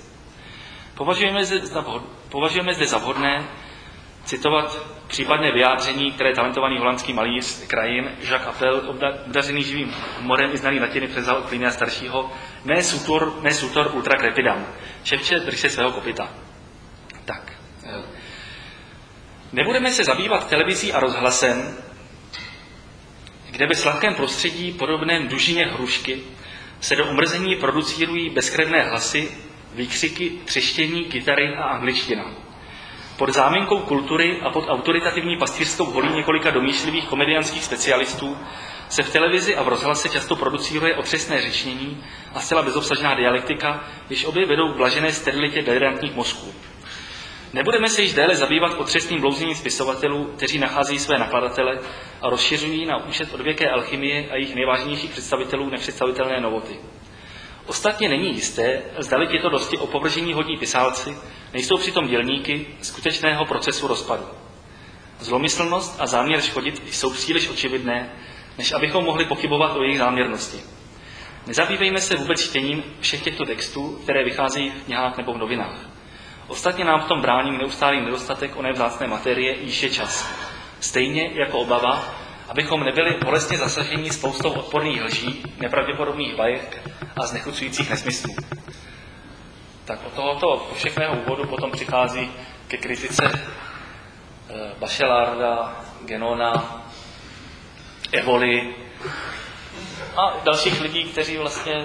Považujeme zde za vhodné citovat případné vyjádření, které talentovaný holandský malíř krajin Jacques Appel, obdařený živým humorem i znaný latiny, převzal od Plinia staršího, ne sutor ultra crepidam, ševče, drž se svého kopyta. Tak. Nebudeme se zabývat televizí a rozhlasem, kde ve sladkém prostředí podobném dužině hrušky se do omrzení producírují bezkrevné hlasy, výkřiky, třeštění, kytary a angličtina. Pod záminkou kultury a pod autoritativní pastýřskou holí několika domýšlivých komediánských specialistů se v televizi a v rozhlase často producíruje otřesné řečnění a zcela bezobsažná dialektika, jež obě vedou k blažené sterilitě delirantních mozků. Nebudeme se již déle zabývat otřesným blouzením spisovatelů, kteří nacházejí své nakladatele a rozšiřují na účet odvěké alchymie a jejich nejvážnějších představitelů nepředstavitelné novoty. Ostatně není jisté, zdali tyto dosti opovržení hodní pisálci nejsou přitom dělníky skutečného procesu rozpadu. Zlomyslnost a záměr škodit jsou příliš očividné, než abychom mohli pochybovat o jejich záměrnosti. Nezabývejme se vůbec čtením všech těchto textů, které vycházejí v knihách nebo v novinách. Ostatně nám v tom brání neustálý nedostatek oné vzácné materie, již je čas. Stejně jako obava, abychom nebyli bolestně zasaženi spoustou odporných lží, nepravděpodobných bajek a znechucujících nesmyslů. Tak od tohoto všechného úvodu potom přichází ke kritice Bachelarda, Genona, Evoli a dalších lidí, kteří vlastně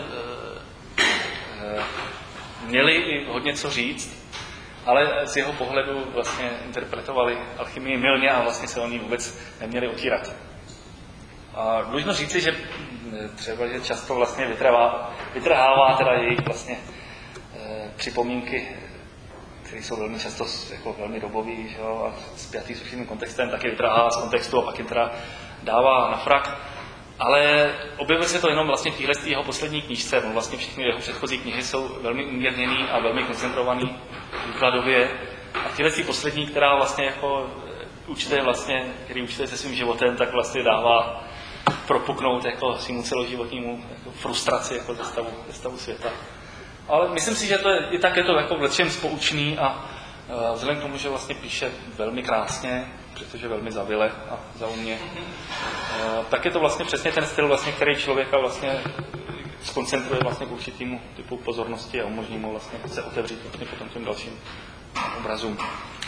měli i hodně co říct, ale z jeho pohledu vlastně interpretovali alchymii mylně a vlastně se o ní vůbec neměli otírat. A dlužno říci, že třeba že často vlastně vytrhává teda jejich vlastně připomínky, které jsou velmi často jako velmi dobový, že jo, a spjatý s určitým kontextem, taky vytrhává z kontextu a pak jim teda dává na frak. Ale objevuje se to jenom vlastně v téhle jeho poslední knížce. Vlastně všechny jeho předchozí knihy jsou velmi umírněný a velmi koncentrovaný výkladově. A v téhle poslední, která vlastně jako učte vlastně, který učte se svým životem, tak vlastně dává propuknout jako svýmu celoživotnímu jako frustraci jako ze stavu světa. Ale myslím si, že to je, i tak je to jako v lecčem poučný a vzhledem k tomu, že vlastně píše velmi krásně, protože velmi zavile a zaumně, tak je to vlastně přesně ten styl, vlastně, který člověka vlastně skoncentruje vlastně k určitému typu pozornosti a umožní mu vlastně se otevřít vlastně potom těm dalším obrazům.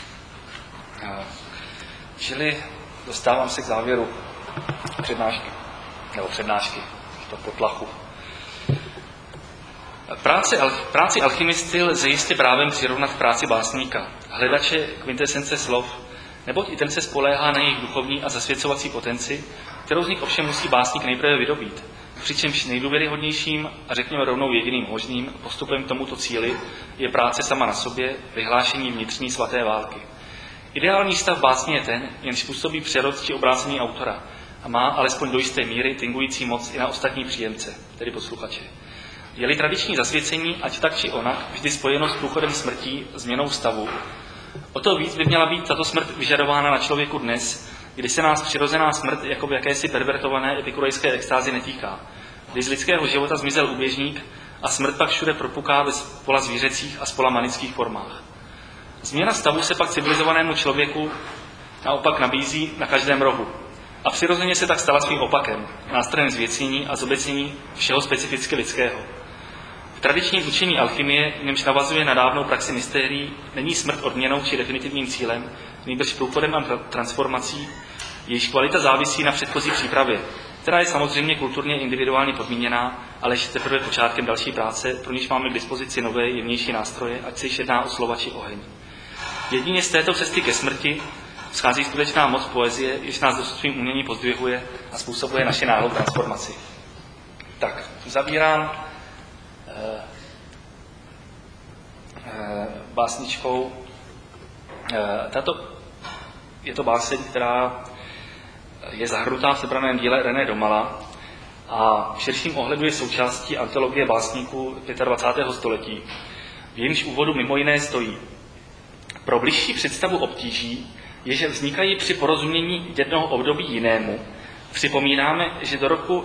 Čili dostávám se k závěru přednášky, to potlachu. Práci alchymisty lze jistě právem přirovnat k práci básníka, hledače kvintesence slov, neboť i ten se spoléhá na jejich duchovní a zasvěcovací potenci, kterou z nich ovšem musí básník nejprve vydobít, přičemž nejdůvěryhodnějším a řekněme rovnou jediným možným postupem k tomuto cíli je práce sama na sobě, vyhlášení vnitřní svaté války. Ideální stav básně je ten, jenž působí přerod či obrácení autora a má alespoň do jisté míry tingující moc i na ostatní příjemce, tedy posluchače. Je-li tradiční zasvěcení, ať tak či onak, vždy spojeno s průchodem smrtí, změnou stavu, o to víc by měla být tato smrt vyžadována na člověku dnes, kdy se nás přirozená smrt jako v jakési pervertované epikurejské extázi netýká, kdy z lidského života zmizel uběžník a smrt pak všude propuká ve spola zvířecích a spola manických formách. Změna stavu se pak civilizovanému člověku naopak nabízí na každém rohu. A přirozeně se tak stala svým opakem, nástrojem zvěcnění a zobecnění všeho specificky lidského. V tradičním učení alchymie, v němž navazuje na dávnou praxi mystérií, není smrt odměnou či definitivním cílem, nýbrž průchodem a transformací, jejíž kvalita závisí na předchozí přípravě, která je samozřejmě kulturně individuálně podmíněná, ale je teprve počátkem další práce, pro níž máme k dispozici nové, jemnější nástroje, ať se již jedná o slova či oheň. Jedině z této cesty ke smrti schází skutečná moc poezie, jež nás dosud svým umění pozdvihuje a způsobuje naši náhlou transformaci. Tak, uzavírám básničkou. Je to báseň, která je zahrnutá v sebraném díle René Domala a v širším ohledu je součástí antologie básníků 25. století. V jejímž úvodu mimo jiné stojí: pro bližší představu obtíží, jež vznikají při porozumění jednoho období jinému, připomínáme, že do roku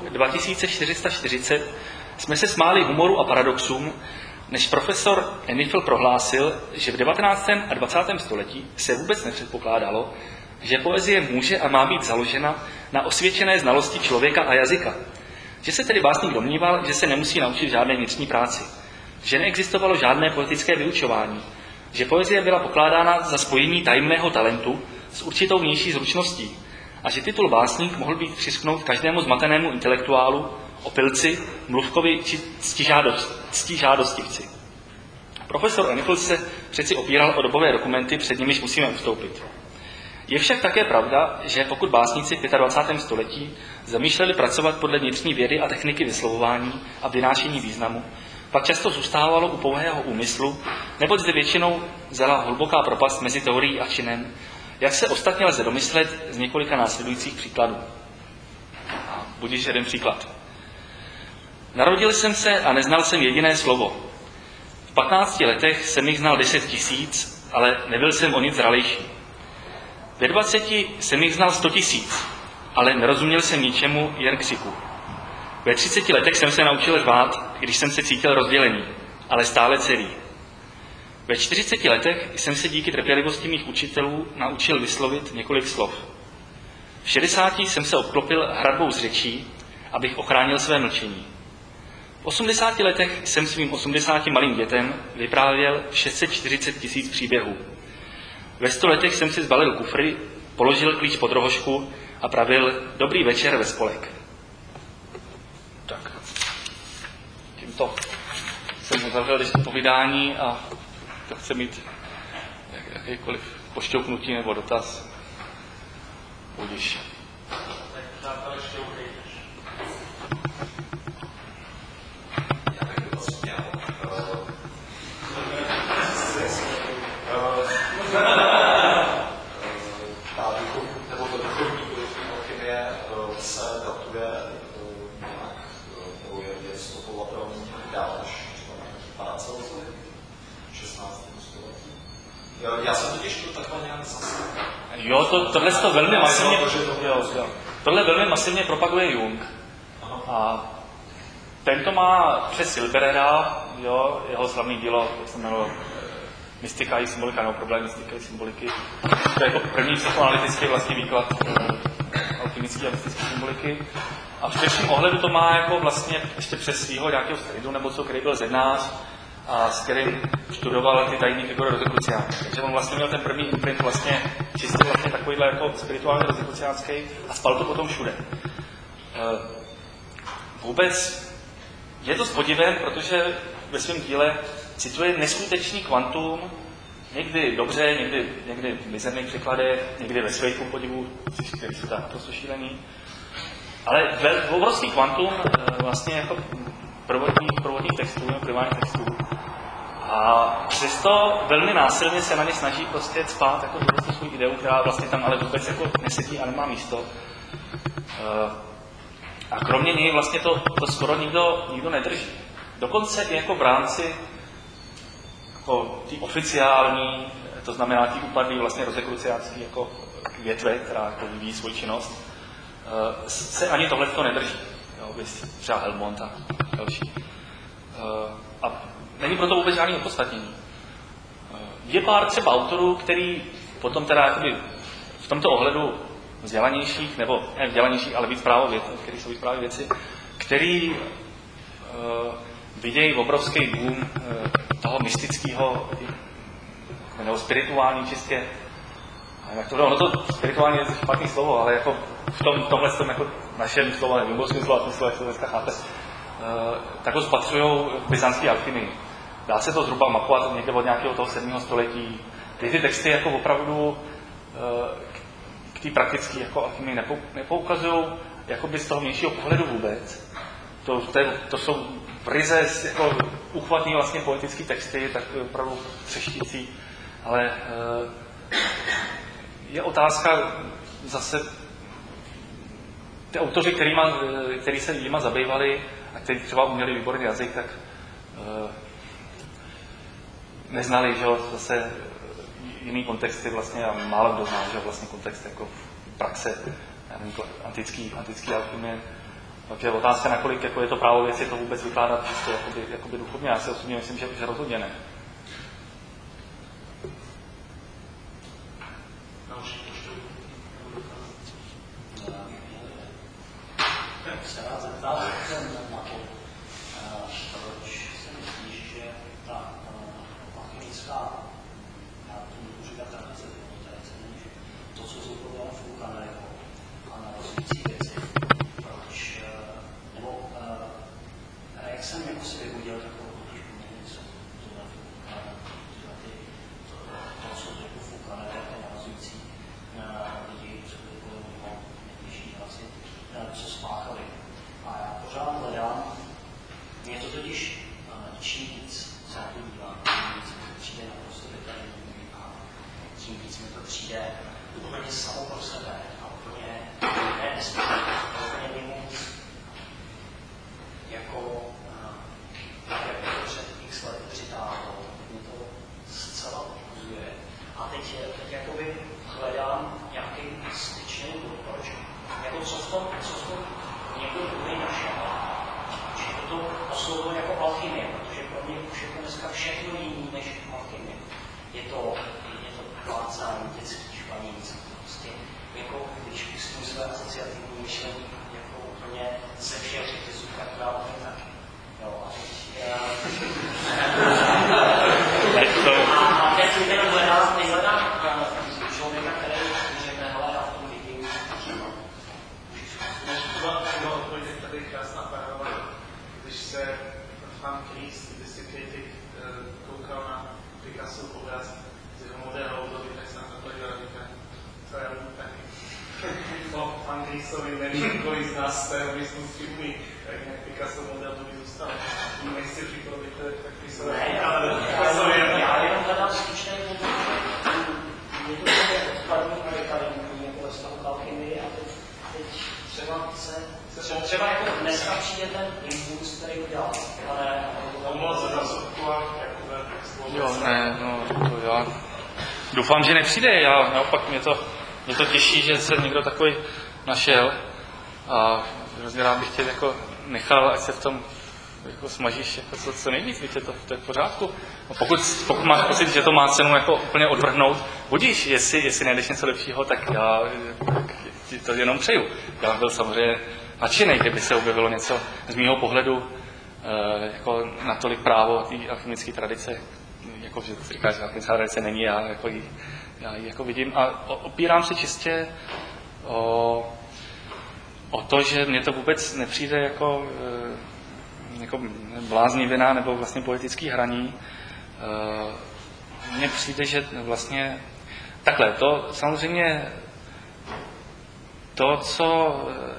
2440 jsme se smáli humoru a paradoxům, než profesor Enifl prohlásil, že v 19. a 20. století se vůbec nepředpokládalo, že poezie může a má být založena na osvědčené znalosti člověka a jazyka. Že se tedy básník domníval, že se nemusí naučit žádné vnitřní práci, že neexistovalo žádné poetické vyučování, že poezie byla pokládána za spojení tajemného talentu s určitou vnější zručností a že titul básník mohl být přisknout každému zmatenému intelektuálu, opilci, mluvkovi či ctižádostivci. Profesor Enifl se přeci opíral o dobové dokumenty, před nimiž musíme ustoupit. Je však také pravda, že pokud básníci v 25. století zamýšleli pracovat podle vnitřní vědy a techniky vyslovování a vynášení významu, pak často zůstávalo u pouhého úmyslu, neboť zde většinou zela hluboká propast mezi teorií a činem, jak se ostatně lze domyslet z několika následujících příkladů. A budiž jeden příklad. Narodil jsem se a neznal jsem jediné slovo. V 15 letech jsem jich znal 10 000, ale nebyl jsem o nic zralejší. Ve 20 jsem jich znal 100 000, ale nerozuměl jsem ničemu, jen křiku. Ve 30 letech jsem se naučil řvát, když jsem se cítil rozdělený, ale stále celý. Ve 40 letech jsem se díky trpělivosti mých učitelů naučil vyslovit několik slov. V 60 jsem se obklopil hradbou z řečí, abych ochránil své mlčení. V 80 letech jsem svým 80 malým dětem vyprávěl 640 000 příběhů. Ve 100 letech jsem si zbalil kufry, položil klíč pod rohošku a pravil dobrý večer ve spolek. Tak, tímto jsem uzavřel dnešní povídání a to chce mít jakékoliv pošťouknutí nebo dotaz. Budiš. Já jsem totiž to takhle nějak zase. Jo, tohle to velmi masivně, tohle velmi masivně propaguje Jung. A tento má přes Silberera, jo, jeho slavný dílo, jak se jmenovalo, Mystika i symbolika, nebo problém mystika i symboliky. To je jako první psychoanalytický vlastně výklad alchymické a mystické symboliky. A v širším ohledu to má jako vlastně ještě přes svýho nějakého stridu, nebo co, který byl zednář, a s kterým študoval ty tajné figury rozekruciánky. Takže on vlastně měl ten první imprint vlastně čistě vlastně takovýhle jako spirituálně rozekruciánský a spal to potom všude. Vůbec je to s podivem, protože ve svém díle cituje neskutečný kvantum, někdy dobře, někdy v mizerných překladech, někdy ve svých podivu, který jsou naprosto šílený. Ale obrovský kvantum vlastně jako prvodních textů, primárních textů. A přesto velmi násilně se na ně snaží prostě cpát jako tu svou ideu, která vlastně tam ale vůbec jako nesedí a nemá místo. A kromě něj vlastně to skoro nikdo nedrží. Dokonce i jako v rámci jako tý oficiální, to znamená tý upadlý vlastně rozekruciácký jako větve, která jako vyvíjí svou činnost, se ani tohleto nedrží. Jo, třeba Helmont a další. A není proto vůbec žádný opodstatnění. Je pár třeba autorů, který potom teda jakoby v tomto ohledu vzdělanějších, nebo ne vzdělanějších, ale víc který jsou víc právě věci, který vidějí obrovský boom toho mystického nebo spirituální čistě. Jak to, ono to spirituální je špatný slovo, ale jako v tomhle jako našem slovu, nevím, v slova smyslu, jak to dneska chápe, tak ho spatřují v byzantské alchymii. Dá se to zhruba mapovat někde od nějakého toho 7. století. Ty texty jako opravdu k té praktické jako alchymii nepoukazují jakoby z toho vnějšího pohledu vůbec. To jsou ryze jako uchvatný vlastně poetický texty, tak opravdu třeštící, ale je otázka zase ty autoři, který se jima zabývali a kteří třeba uměli výborný jazyk, tak neznali, že zase jiný kontexty vlastně a málo kdo zná, že vlastně kontext jako praxe, nevím, antický alchymie. Tak je otázka, nakolik jako je to právo věci to vůbec vykládat čistě jakoby duchovně. Já si osobně myslím, že rozhodně ne. Se rád zeptat na to, proč si myslíš, že ta alchymická, já to můžu říkat tradice, není, že to, co jsou problém v Vulkanéku a navazující věci, proč, nebo jak jsem jako si vyhodil takovou trošku něco, to, co řekl Vulkanék a navazující lidi, co byli kolem něho, nejbližší asi, co spáchali. A já pořád hledám, mě to totiž čím víc se na to dívám, tím víc mi to přijde naprosto detailní a tím víc mi to přijde úplně samo pro sebe a úplně úplně mimo jako to před x let přitáhlo, mě to zcela ukazuje. A teď jakoby hledám nějaký styčný důvod, proč. Jako co v tom někdo druhý našel, že to oslovuje jako alchymie, protože pro mě už je to dneska všechno jiný než alchymie. Je to plácání dětských španíc, prostě jako když pustím své asociativní myšlení jako úplně ze všech řetězů, tak dál tak. Jo, a teď hledám člověka, který řekne, hele, já v tom vidím chyba. Tady krásná paralela, když se Frank Ries, Desiccated, koukal na Picasso obraz z jeho moderního období, tak se na to říká, co je taky. Po Frank Riesovi nevím, kolik z nás z té místnosti umí, tak nějak Picasso model to by zůstal. Nechci říkat, tak Picasso je... Já jenom hledám skutečné důvod, že je to také odkladný a dekadentní, jako ve vztahu k alchymii a teď třeba jako dneska přijde ten impuls, který udělal, ale... Omlouvám se za sotku a jako Jo, ne, no, to já doufám, že nepřijde, já naopak mě to mě to těší, že se někdo takový našel a hrozně rád bych tě jako nechal, ať se v tom jako smažíš jako co nejvíc, víte, to je v pořádku. No pokud máš pocit, že to má cenu jako úplně odvrhnout, budíš, jestli najdeš něco lepšího, tak já ti to jenom přeju. Já byl samozřejmě nadšenej, kdyby se objevilo něco z mýho pohledu jako natolik právo té alchymické tradice, jako že říkáš, že alchymická tradice není, já ji jako vidím a opírám se čistě o to, že mně to vůbec nepřijde jako bláznivina nebo vlastně politický hraní. Mně přijde, že vlastně takhle, to samozřejmě to, co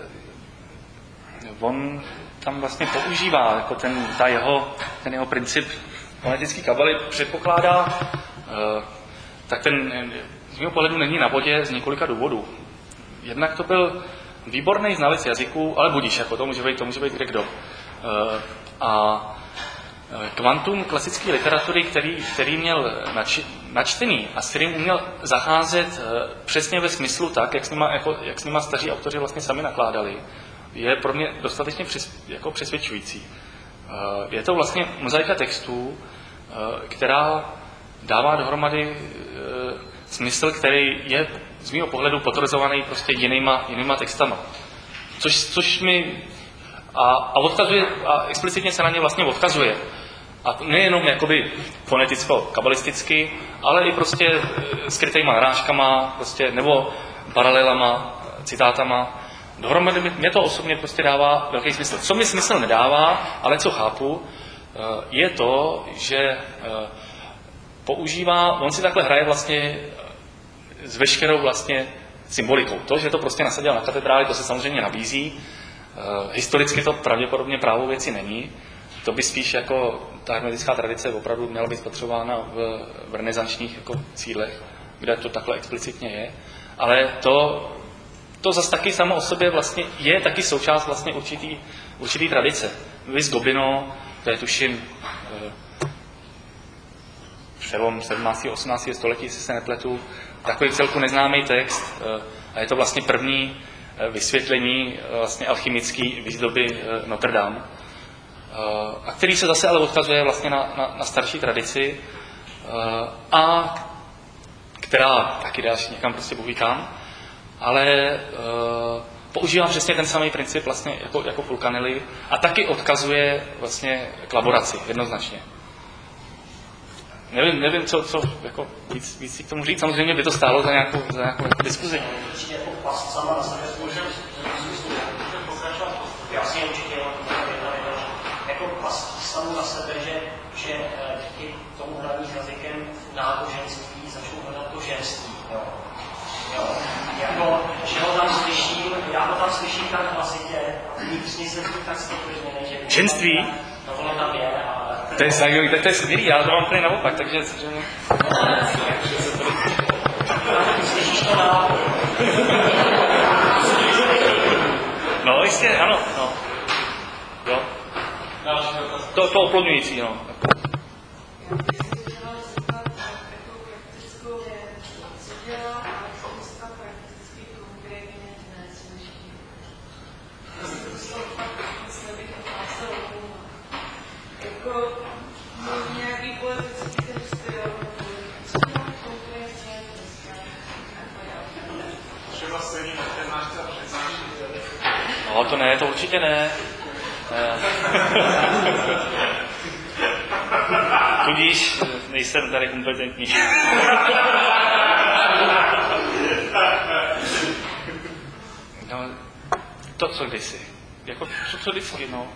on tam vlastně používá, jako ten jeho princip fonetické kabaly předpokládá, tak ten z mého pohledu není na vodě z několika důvodů. Jednak to byl výborný znalec jazyků, ale budíš, jako to může být kde kdo. A kvantum klasické literatury, který měl načtený a s kterým uměl zacházet přesně ve smyslu tak, jak s nima staří autoři vlastně sami nakládali, je pro mě dostatečně přesvědčující. Je to vlastně mozaika textů, která dává dohromady smysl, který je z mého pohledu potvrzovaný prostě jinýma textama. Což mi a odkazuje, a explicitně se na ně vlastně odkazuje. A nejenom jakoby foneticko-kabalisticky, ale i prostě skrytýma narážkama, prostě, nebo paralelama, citátama. Dohromady mě to osobně prostě dává velký smysl. Co mi smysl nedává, ale co chápu, je to, že používá, on si takhle hraje vlastně s veškerou vlastně symbolikou. To, že to prostě nasadil na katedráli, to se samozřejmě nabízí. Historicky to pravděpodobně právo věci není. To by spíš jako ta hermetická tradice opravdu měla být spotřebována v renesančních jako cílech, kde to takhle explicitně je. Ale to zase taky samo o sobě vlastně je taky součást vlastně určitý tradice. Vis Gobino, to je tuším přelom 17. a 18. století, jestli se nepletu, takový celku neznámý text a je to vlastně první vysvětlení vlastně alchymické výzdoby Notre Dame, a který se zase ale odkazuje vlastně na starší tradici a která taky dá někam prostě Bůh ví kam, ale používá přesně ten samý princip vlastně jako Fulcanelli a taky odkazuje vlastně k laboraci jednoznačně. Nevím, co jako víc si k tomu říct. Samozřejmě by to stálo za nějakou diskuzi. Já si určitě jako pastí samu na sebe, že díky tomu hraní s jazykem v náboženství začnou hledat to ženství. Jo. Jako, že ho tam slyším, já ho tam slyším tak hlasitě, a vnitřně jsem tím tak stotožněný, že... Ženství? No ono tam je, ale... To je zajímavý, tak to je skvělý, já to mám úplně naopak, takže... Slyšíš to dál? No, jistě, ano, no. Jo. To oplodňující, no. No, to ne, to určitě ne. Tudíž nejsem tady kompetentní. No, to, co kdysi. Jako, co vždycky, no.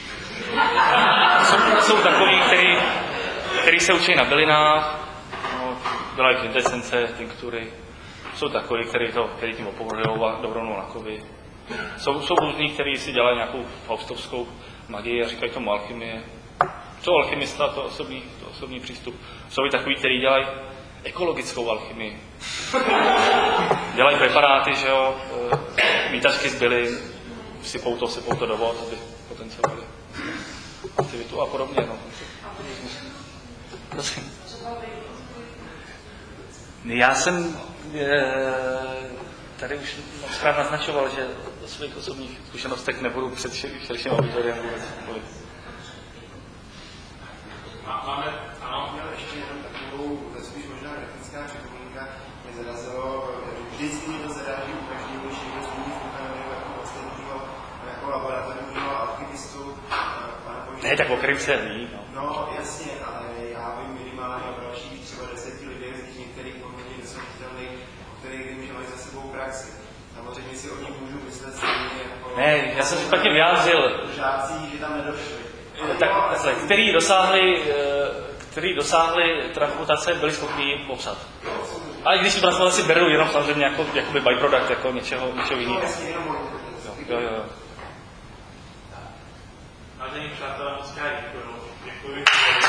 Jsou takový, který se učí na bylinách, no, dělají kvintesence, tinktury. Jsou takový, který tím opovrhujou a jdou rovnou na kovy. Jsou různí, kteří si dělají nějakou faustovskou magii a říkají tomu alchymie. Co alchymista, to osobní přístup. Jsou i takový, kteří dělají ekologickou alchymii. Dělají preparáty, že jo, výtažky z bylin, sypou to do vod, aby potenciovali aktivitu a podobně. No. Prosím. Já jsem tady už mockrát naznačoval, že o svých osobních zkušenostech nebudu před širším auditoriem vůbec mluvit. Ano, měl ještě jenom takovou, spíš možná technická připomínka, mě zarazilo, vždycky mě to zaráží u každého, když někdo zmíní Fulkanovi jako ostatního, jako laboratorního alchymistu, pana Pojíčka. Ne, tak o kterým se ví. No jasně, ale já vím minimálně o dalších třeba 10 lidech, z nich některých poměrně nesmrtelných, o kterých vím, že mají za sebou praxi. Samozřejmě si o nich můžu myslet stejně jako... Ne, já jsem se špatně vyjádřil. Žáci, že tam nedošli. Tak, který dosáhli transplantace, byli schopni popsat. Ale i když si transplantaci beru jenom samozřejmě jako byproduct, jako něčeho jiného. Jo. Vážení přátelé, moc krát děkuji.